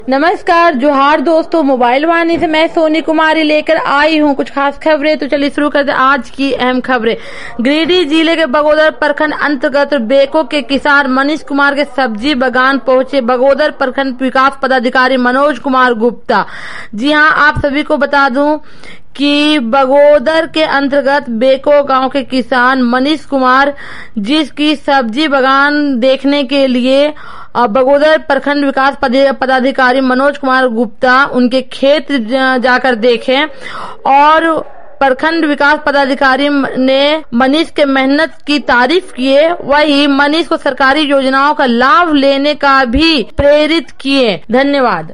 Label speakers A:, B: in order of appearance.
A: नमस्कार, जोहार दोस्तों। मोबाइल वाणी से मैं सोनी कुमारी लेकर आई हूँ कुछ खास खबरें। तो चलिए शुरू करते हैं आज की अहम खबरें। गिरिडीह जिले के बगोदर प्रखंड अंतर्गत बेको के किसान मनीष कुमार के सब्जी बागान पहुंचे बगोदर प्रखंड विकास पदाधिकारी मनोज कुमार गुप्ता। जी हाँ, आप सभी को बता दूं कि बगोदर के अंतर्गत बेको गांव के किसान मनीष कुमार जिसकी सब्जी बागान देखने के लिए बगोदर प्रखंड विकास पदाधिकारी मनोज कुमार गुप्ता उनके खेत जाकर देखे और प्रखंड विकास पदाधिकारी ने मनीष के मेहनत की तारीफ किए। वही मनीष को सरकारी योजनाओं का लाभ लेने का भी प्रेरित किए। धन्यवाद।